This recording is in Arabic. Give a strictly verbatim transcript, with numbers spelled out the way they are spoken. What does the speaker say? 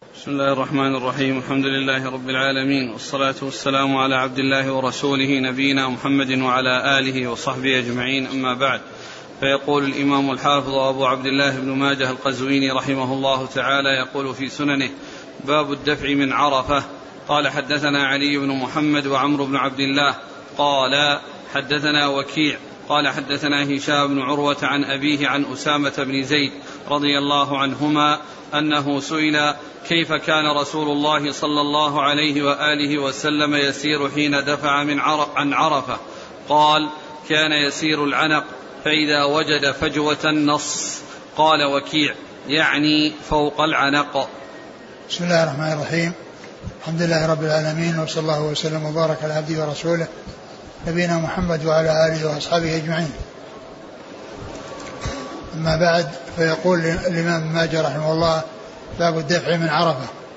بسم الله الرحمن الرحيم. الحمد لله رب العالمين، والصلاة والسلام على عبد الله ورسوله نبينا محمد وعلى آله وصحبه أجمعين، أما بعد. فيقول الإمام الحافظ أبو عبد الله بن ماجه القزويني رحمه الله تعالى يقول في سننه: باب الدفع من عرفة. قال: حدثنا علي بن محمد وعمرو بن عبد الله قال: حدثنا وكيع قال: حدثنا هشام بن عروة عن أبيه عن أسامة بن زيد رضي الله عنهما أنه سئل: كيف كان رسول الله صلى الله عليه وآله وسلم يسير حين دفع من عن عرفة؟ قال: كان يسير العنق، فإذا وجد فجوة نص. قال وكيع: يعني فوق العنق. بسم الله الرحمن الرحيم. الحمد لله رب العالمين، وصلى الله وسلم وبارك على عبده ورسوله نبينا محمد وعلى آله وأصحابه أجمعين. أما بعد، فيقول الإمام ابن ماجه رحمه الله: باب الدفع من عرفة.